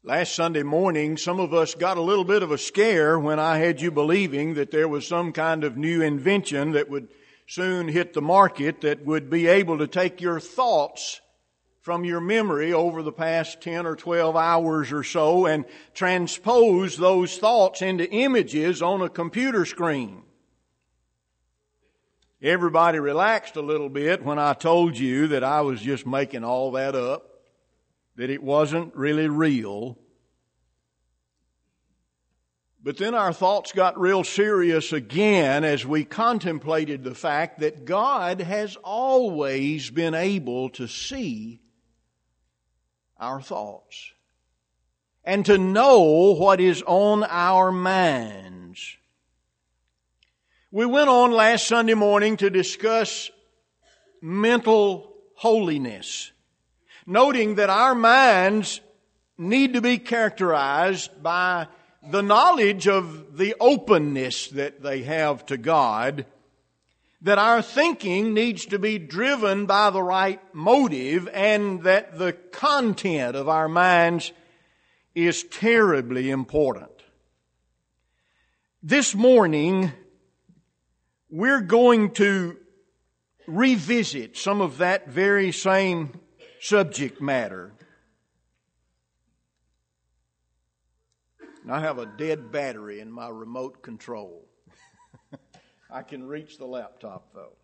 Last Sunday morning, some of us got a little bit of a scare when I had you believing that there was some kind of new invention that would soon hit the market that would be able to take your thoughts from your memory over the past 10 or 12 hours or so and transpose those thoughts into images on a computer screen. Everybody relaxed a little bit when I told you that I was just making all that up, that it wasn't really real. But then our thoughts got real serious again as we contemplated the fact that God has always been able to see our thoughts and to know what is on our minds. We went on last Sunday morning to discuss mental holiness, noting that our minds need to be characterized by the knowledge of the openness that they have to God, that our thinking needs to be driven by the right motive, and that the content of our minds is terribly important. This morning, we're going to revisit some of that very same subject matter. I have a dead battery in my remote control. I can reach the laptop though.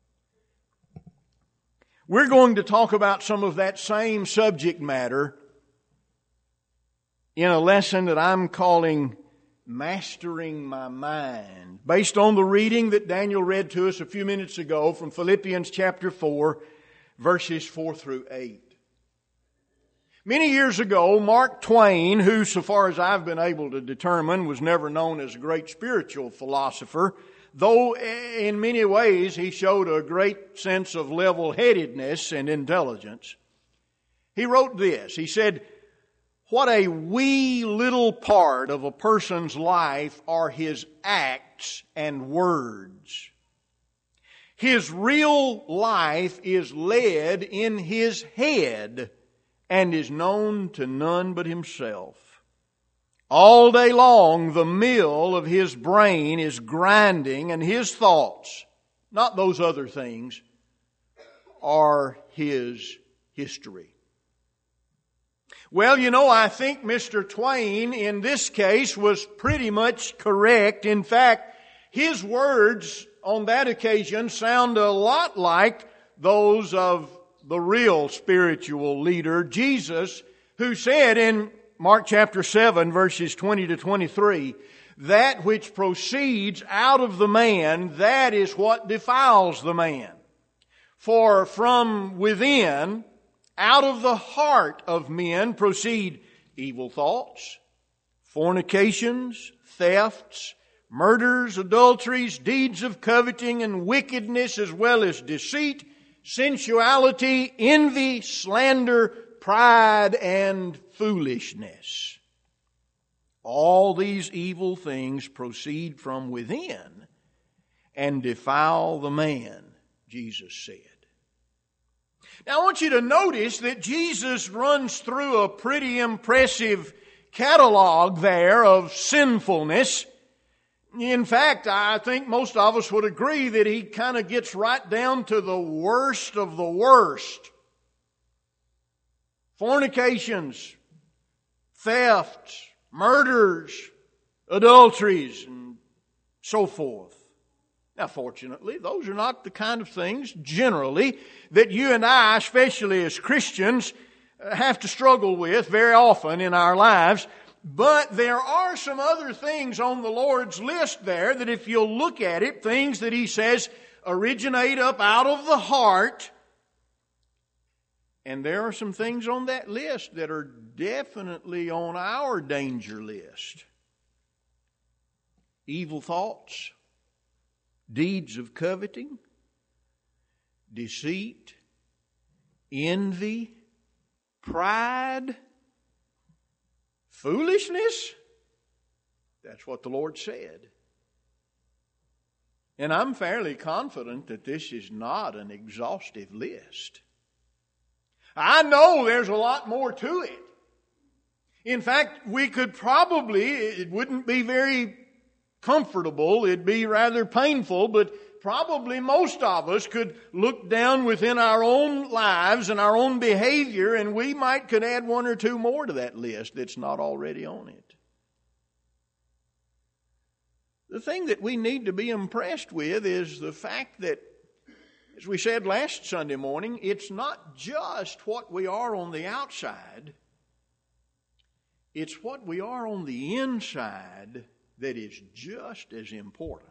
We're going to talk about some of that same subject matter in a lesson that I'm calling Mastering My Mind, based on the reading that Daniel read to us a few minutes ago from Philippians chapter 4, verses 4 through 8. Many years ago, Mark Twain, who, so far as I've been able to determine, was never known as a great spiritual philosopher, though in many ways he showed a great sense of level-headedness and intelligence. He wrote this. He said, "What a wee little part of a person's life are his acts and words. His real life is led in his head and is known to none but himself. All day long the mill of his brain is grinding, and his thoughts, not those other things, are his history." Well, I think Mr. Twain in this case was pretty much correct. In fact, his words on that occasion sound a lot like those of the real spiritual leader, Jesus, who said in Mark chapter 7, verses 20 to 23, "That which proceeds out of the man, that is what defiles the man. For from within, out of the heart of men proceed evil thoughts, fornications, thefts, murders, adulteries, deeds of coveting and wickedness, as well as deceit, sensuality, envy, slander, pride, and foolishness. All these evil things proceed from within and defile the man," Jesus said. Now I want you to notice that Jesus runs through a pretty impressive catalog there of sinfulness. In fact, I think most of us would agree that he kind of gets right down to the worst of the worst. Fornications, thefts, murders, adulteries, and so forth. Now, fortunately, those are not the kind of things, generally, that you and I, especially as Christians, have to struggle with very often in our lives. But there are some other things on the Lord's list there that if you'll look at it, things that He says originate up out of the heart. And there are some things on that list that are definitely on our danger list. Evil thoughts, deeds of coveting, deceit, envy, pride, foolishness. That's what the Lord said. And I'm fairly confident that this is not an exhaustive list. I know there's a lot more to it. In fact, we could probably, it wouldn't be very comfortable, it'd be rather painful, but probably most of us could look down within our own lives and our own behavior, and we could add one or two more to that list that's not already on it. The thing that we need to be impressed with is the fact that, as we said last Sunday morning, it's not just what we are on the outside, it's what we are on the inside that is just as important.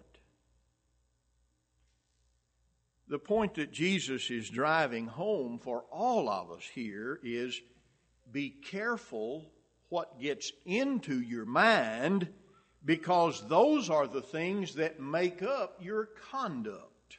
The point that Jesus is driving home for all of us here is be careful what gets into your mind, because those are the things that make up your conduct.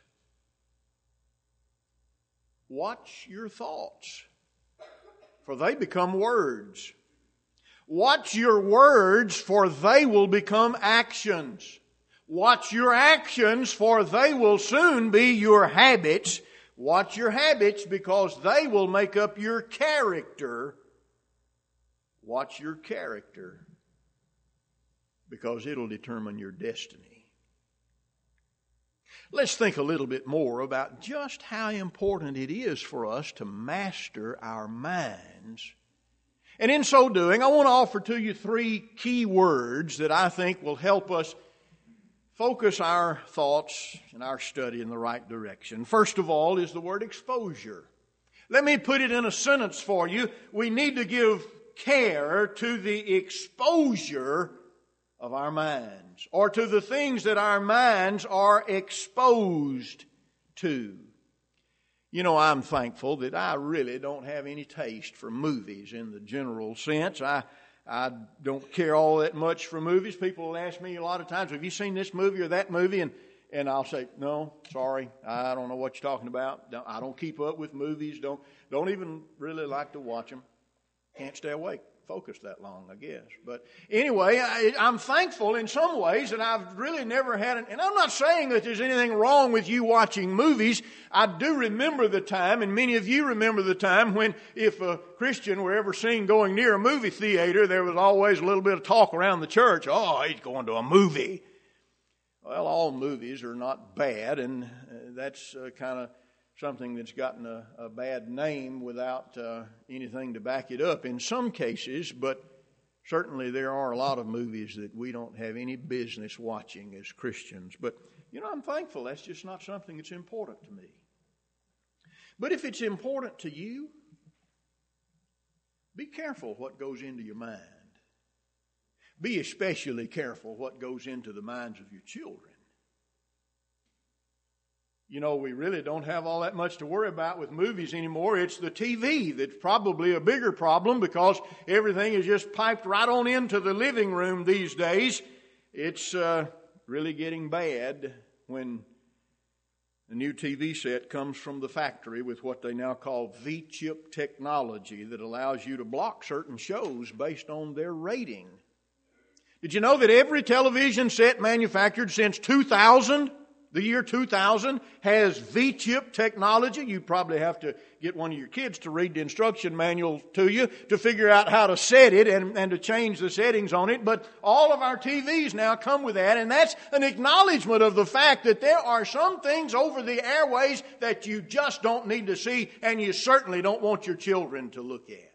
Watch your thoughts, for they become words. Watch your words, for they will become actions. Watch your actions, for they will soon be your habits. Watch your habits, because they will make up your character. Watch your character, because it'll determine your destiny. Let's think a little bit more about just how important it is for us to master our minds. And in so doing, I want to offer to you 3 key words that I think will help us focus our thoughts and our study in the right direction. First of all is the word exposure. Let me put it in a sentence for you. We need to give care to the exposure of our minds, or to the things that our minds are exposed to. You know, I'm thankful that I really don't have any taste for movies in the general sense. I don't care all that much for movies. People will ask me a lot of times, have you seen this movie or that movie? And I'll say, no, sorry, I don't know what you're talking about. I don't keep up with movies. Don't even really like to watch them. Can't stay awake, focus that long, I guess. But anyway, I'm thankful in some ways that I've really never had and I'm not saying that there's anything wrong with you watching movies. I do remember the time, and many of you remember the time, when if a Christian were ever seen going near a movie theater, there was always a little bit of talk around the church. Oh, he's going to a movie. Well, all movies are not bad, and that's kind of something that's gotten a bad name without anything to back it up in some cases, but certainly there are a lot of movies that we don't have any business watching as Christians. But, you know, I'm thankful that's just not something that's important to me. But if it's important to you, be careful what goes into your mind. Be especially careful what goes into the minds of your children. You know, we really don't have all that much to worry about with movies anymore. It's the TV that's probably a bigger problem, because everything is just piped right on into the living room these days. It's really getting bad when a new TV set comes from the factory with what they now call V-chip technology that allows you to block certain shows based on their rating. Did you know that every television set manufactured since 2000, the year 2000, has V-chip technology? You probably have to get one of your kids to read the instruction manual to you to figure out how to set it and to change the settings on it. But all of our TVs now come with that, and that's an acknowledgement of the fact that there are some things over the airways that you just don't need to see, and you certainly don't want your children to look at.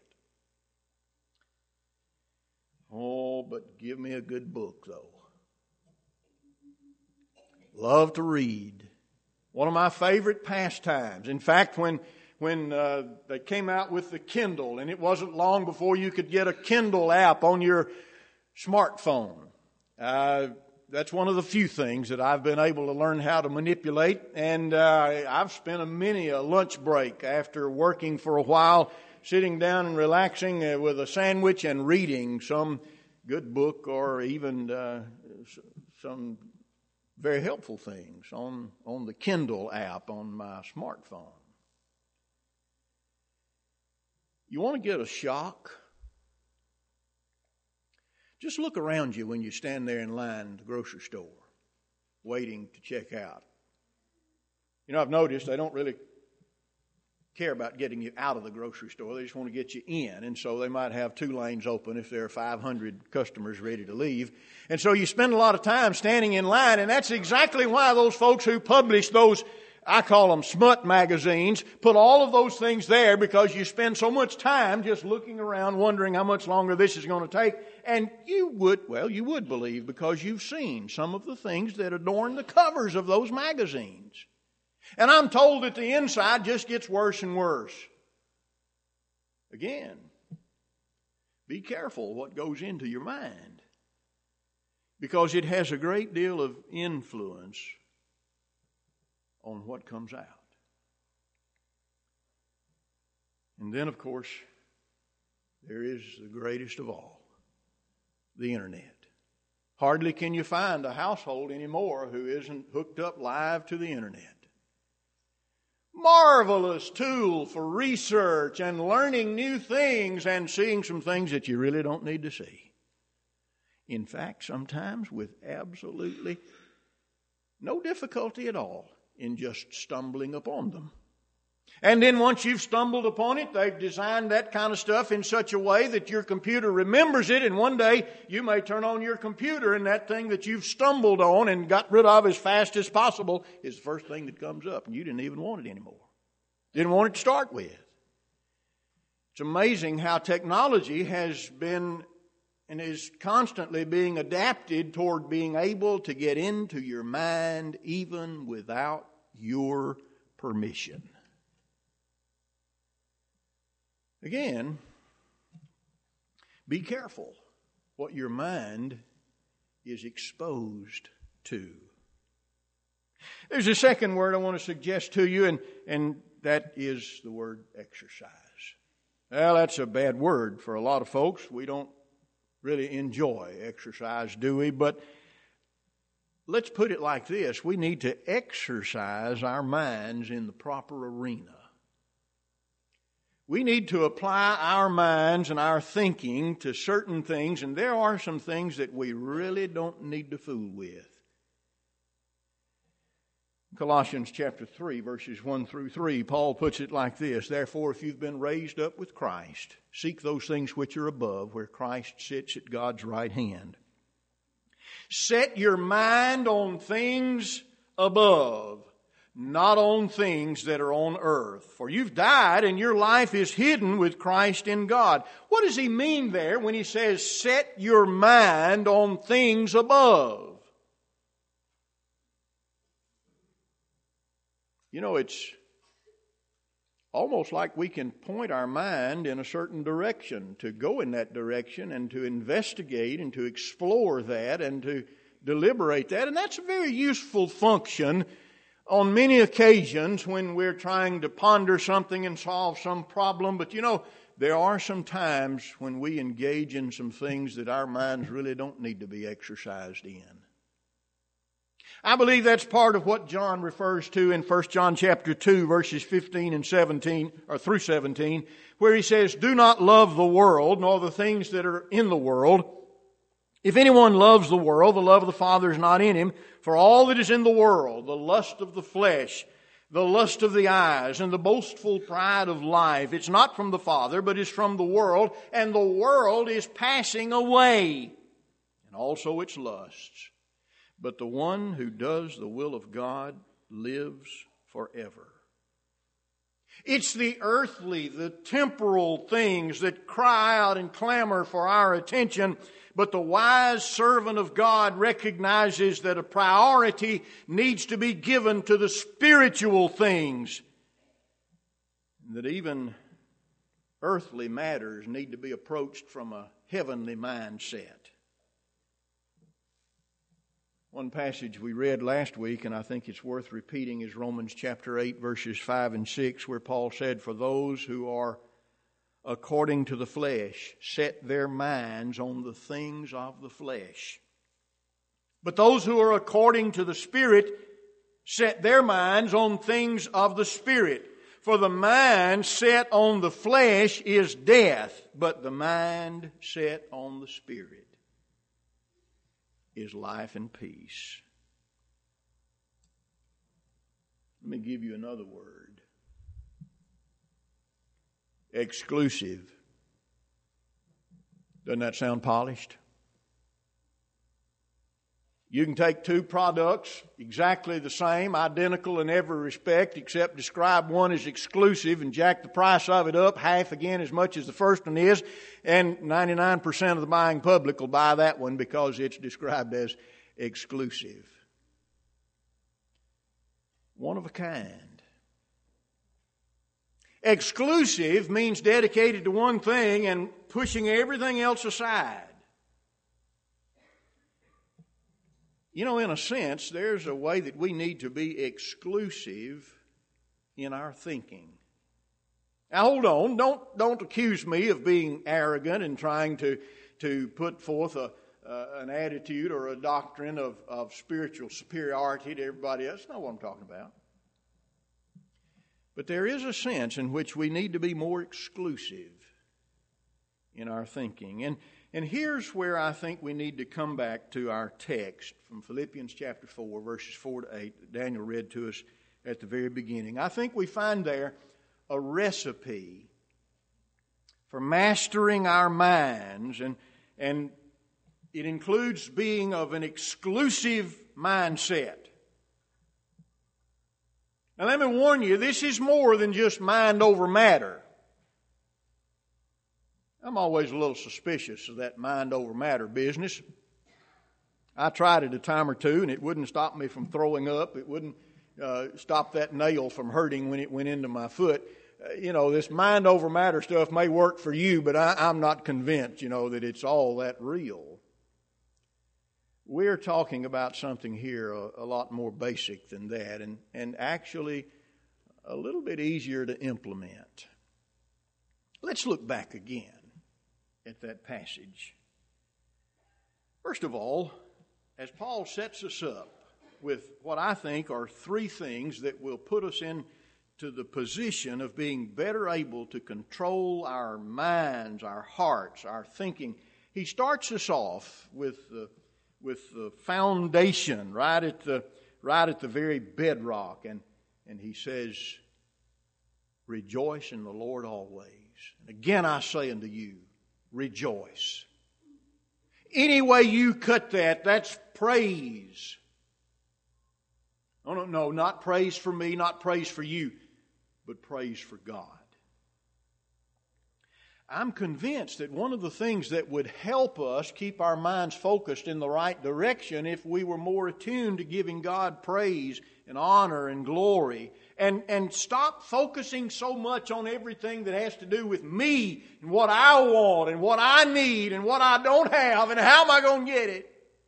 Oh, but give me a good book, though. Love to read. One of my favorite pastimes. In fact, when they came out with the Kindle, and it wasn't long before you could get a Kindle app on your smartphone. That's one of the few things that I've been able to learn how to manipulate. And I've spent many a lunch break after working for a while, sitting down and relaxing with a sandwich and reading some good book, or even some very helpful things on the Kindle app on my smartphone. You want to get a shock? Just look around you when you stand there in line at the grocery store, waiting to check out. You know, I've noticed they don't really care about getting you out of the grocery store. They just want to get you in. And so they might have 2 lanes open if there are 500 customers ready to leave. And so you spend a lot of time standing in line, and that's exactly why those folks who publish those, I call them smut magazines, put all of those things there, because you spend so much time just looking around wondering how much longer this is going to take. And you would believe, because you've seen some of the things that adorn the covers of those magazines. And I'm told that the inside just gets worse and worse. Again, be careful what goes into your mind, because it has a great deal of influence on what comes out. And then, of course, there is the greatest of all, the internet. Hardly can you find a household anymore who isn't hooked up live to the internet. Marvelous tool for research and learning new things and seeing some things that you really don't need to see. In fact, sometimes with absolutely no difficulty at all in just stumbling upon them. And then once you've stumbled upon it, they've designed that kind of stuff in such a way that your computer remembers it, and one day you may turn on your computer and that thing that you've stumbled on and got rid of as fast as possible is the first thing that comes up, and you didn't even want it anymore. Didn't want it to start with. It's amazing how technology has been and is constantly being adapted toward being able to get into your mind even without your permission. Again, be careful what your mind is exposed to. There's a second word I want to suggest to you, and that is the word exercise. Well, that's a bad word for a lot of folks. We don't really enjoy exercise, do we? But let's put it like this. We need to exercise our minds in the proper arena. We need to apply our minds and our thinking to certain things, and there are some things that we really don't need to fool with. Colossians chapter 3, verses 1 through 3, Paul puts it like this: Therefore, if you've been raised up with Christ, seek those things which are above, where Christ sits at God's right hand. Set your mind on things above, not on things that are on earth. For you've died and your life is hidden with Christ in God. What does he mean there when he says, set your mind on things above? You know, it's almost like we can point our mind in a certain direction, to go in that direction and to investigate and to explore that and to deliberate that. And that's a very useful function on many occasions when we're trying to ponder something and solve some problem. But you know, there are some times when we engage in some things that our minds really don't need to be exercised in. I believe that's part of what John refers to in 1 John chapter 2, verses 15 and 17, or through 17, where he says, Do not love the world, nor the things that are in the world. If anyone loves the world, the love of the Father is not in him. For all that is in the world, the lust of the flesh, the lust of the eyes, and the boastful pride of life, it's not from the Father, but is from the world, and the world is passing away, and also its lusts. But the one who does the will of God lives forever. It's the earthly, the temporal things that cry out and clamor for our attention. But the wise servant of God recognizes that a priority needs to be given to the spiritual things. That even earthly matters need to be approached from a heavenly mindset. One passage we read last week, and I think it's worth repeating, is Romans chapter 8, verses 5 and 6, where Paul said, For those who are according to the flesh set their minds on the things of the flesh. But those who are according to the Spirit set their minds on things of the Spirit. For the mind set on the flesh is death, but the mind set on the Spirit is life and peace. Let me give you another word. exclusive. Doesn't that sound polished? You can take two products, exactly the same, identical in every respect, except describe one as exclusive and jack the price of it up half again as much as the first one is, and 99% of the buying public will buy that one because it's described as exclusive. One of a kind. Exclusive means dedicated to one thing and pushing everything else aside. You know, in a sense, there's a way that we need to be exclusive in our thinking. Now, hold on. Don't accuse me of being arrogant and trying to put forth an attitude or a doctrine of spiritual superiority to everybody else. That's not what I'm talking about. But there is a sense in which we need to be more exclusive in our thinking. And here's where I think we need to come back to our text from Philippians chapter 4, verses 4 to 8 that Daniel read to us at the very beginning. I think we find there a recipe for mastering our minds, and it includes being of an exclusive mindset. Now let me warn you, this is more than just mind over matter. I'm always a little suspicious of that mind over matter business. I tried it a time or two, and it wouldn't stop me from throwing up. It wouldn't stop that nail from hurting when it went into my foot. This mind over matter stuff may work for you, but I'm not convinced, that it's all that real. We're talking about something here a lot more basic than that, and actually a little bit easier to implement. Let's look back again at that passage. First of all, as Paul sets us up with what I think are three things that will put us into the position of being better able to control our minds, our hearts, our thinking, he starts us off with the foundation right at the very bedrock, and he says, "Rejoice in the Lord always. Again I say unto you, rejoice." Any way you cut that's praise. No, not praise for me, not praise for you, but praise for God. I'm convinced that one of the things that would help us keep our minds focused in the right direction if we were more attuned to giving God praise and honor and glory and stop focusing so much on everything that has to do with me and what I want and what I need and what I don't have and how am I going to get it.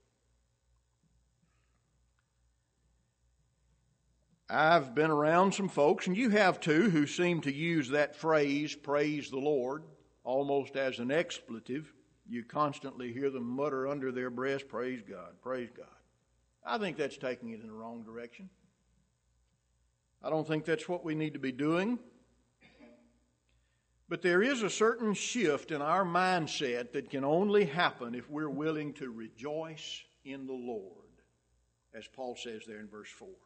I've been around some folks, and you have too, who seem to use that phrase, praise the Lord, almost as an expletive. You constantly hear them mutter under their breath, praise God, praise God. I think that's taking it in the wrong direction. I don't think that's what we need to be doing. But there is a certain shift in our mindset that can only happen if we're willing to rejoice in the Lord, as Paul says there in verse 4.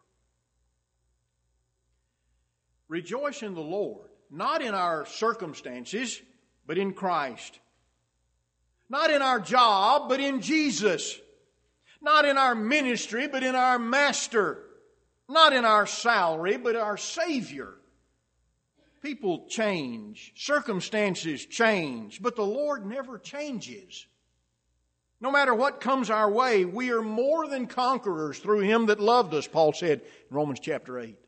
Rejoice in the Lord, not in our circumstances, but in Christ. Not in our job, but in Jesus. Not in our ministry, but in our Master. Not in our salary, but our Savior. People change. Circumstances change. But the Lord never changes. No matter what comes our way, we are more than conquerors through Him that loved us, Paul said in Romans chapter 8.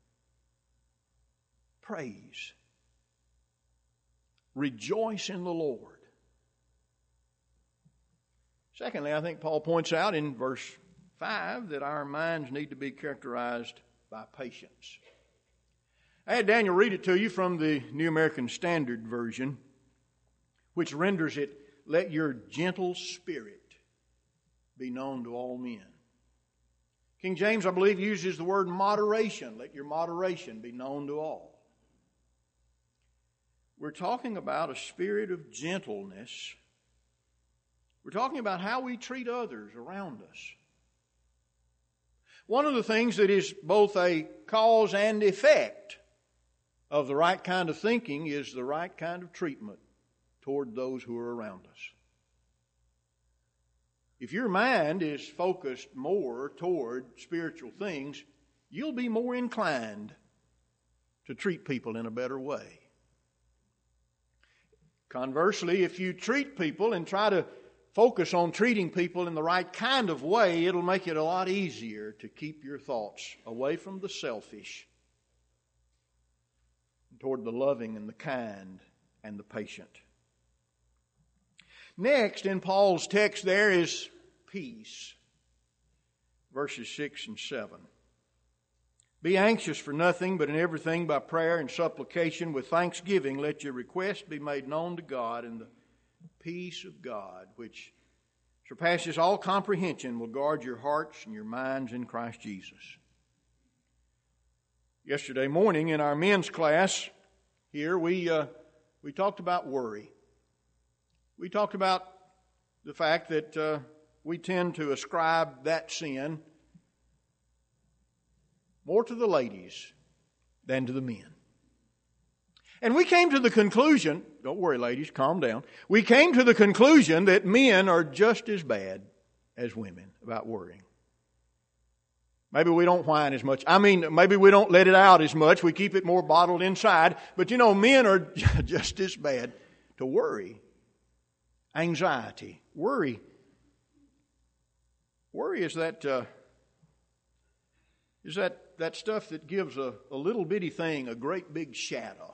Praise. Rejoice in the Lord. Secondly, I think Paul points out in verse 5 that our minds need to be characterized by patience. I had Daniel read it to you from the New American Standard Version, which renders it, "Let your gentle spirit be known to all men." King James, I believe, uses the word moderation. Let your moderation be known to all. We're talking about a spirit of gentleness. We're talking about how we treat others around us. One of the things that is both a cause and effect of the right kind of thinking is the right kind of treatment toward those who are around us. If your mind is focused more toward spiritual things, you'll be more inclined to treat people in a better way. Conversely, if you treat people and try to focus on treating people in the right kind of way, it'll make it a lot easier to keep your thoughts away from the selfish toward the loving and the kind and the patient. Next in Paul's text there is peace. Verses 6 and 7. Be anxious for nothing, but in everything by prayer and supplication with thanksgiving let your requests be made known to God, and the peace of God, which surpasses all comprehension, will guard your hearts and your minds in Christ Jesus. Yesterday morning in our men's class here, we talked about worry. We talked about the fact that we tend to ascribe that sin more to the ladies than to the men. And we came to the conclusion, don't worry ladies, calm down. We came to the conclusion that men are just as bad as women about worrying. Maybe we don't whine as much. Maybe we don't let it out as much. We keep it more bottled inside. But men are just as bad to worry. Anxiety. Worry is that stuff that gives a little bitty thing a great big shadow.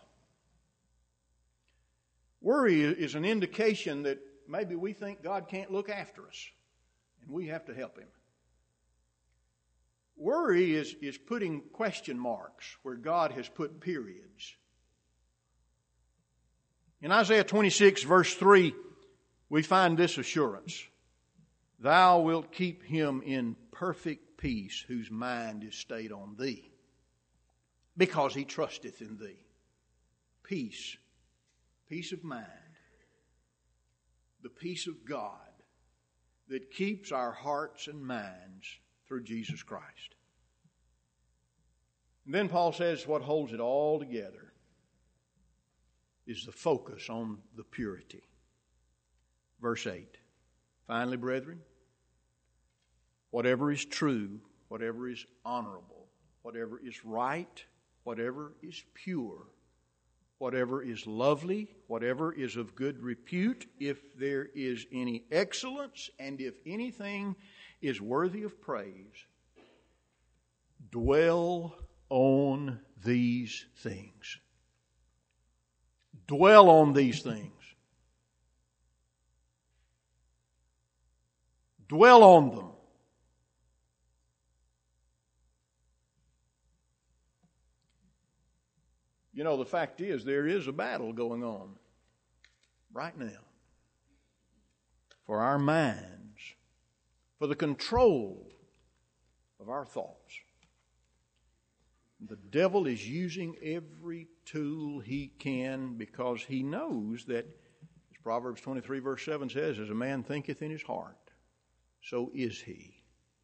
Worry is an indication that maybe we think God can't look after us and we have to help Him. Worry is putting question marks where God has put periods. In Isaiah 26 verse 3, we find this assurance. Thou wilt keep him in perfect peace whose mind is stayed on thee, because he trusteth in thee. Peace. Peace of mind. The peace of God that keeps our hearts and minds through Jesus Christ. And then Paul says what holds it all together is the focus on the purity. Verse 8. Finally, brethren, whatever is true, whatever is honorable, whatever is right, whatever is pure, whatever is lovely, whatever is of good repute, if there is any excellence, and if anything is worthy of praise, dwell on these things. Dwell on these things. Dwell on them. The fact is there is a battle going on right now for our minds, for the control of our thoughts. The devil is using every tool he can because he knows that, as Proverbs 23 verse 7 says, as a man thinketh in his heart, so is he.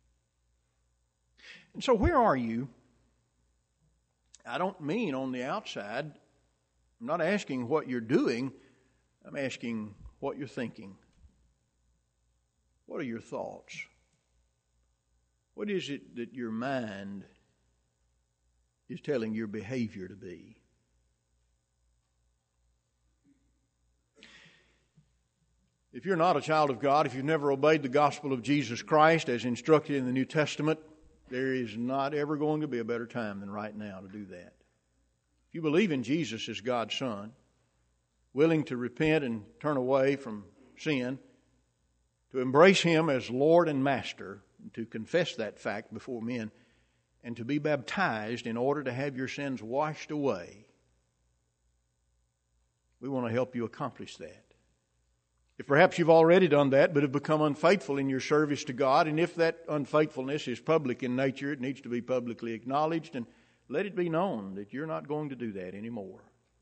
And so where are you? I don't mean on the outside. I'm not asking what you're doing. I'm asking what you're thinking. What are your thoughts? What is it that your mind is telling your behavior to be? If you're not a child of God, if you've never obeyed the gospel of Jesus Christ as instructed in the New Testament, there is not ever going to be a better time than right now to do that. If you believe in Jesus as God's Son, willing to repent and turn away from sin, to embrace Him as Lord and Master, and to confess that fact before men, and to be baptized in order to have your sins washed away, we want to help you accomplish that. If perhaps you've already done that but have become unfaithful in your service to God, and if that unfaithfulness is public in nature, it needs to be publicly acknowledged and let it be known that you're not going to do that anymore.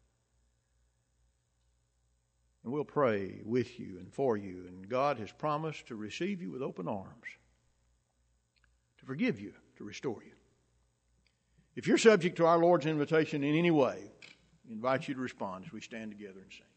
And we'll pray with you and for you, and God has promised to receive you with open arms, to forgive you, to restore you. If you're subject to our Lord's invitation in any way, I invite you to respond as we stand together and sing.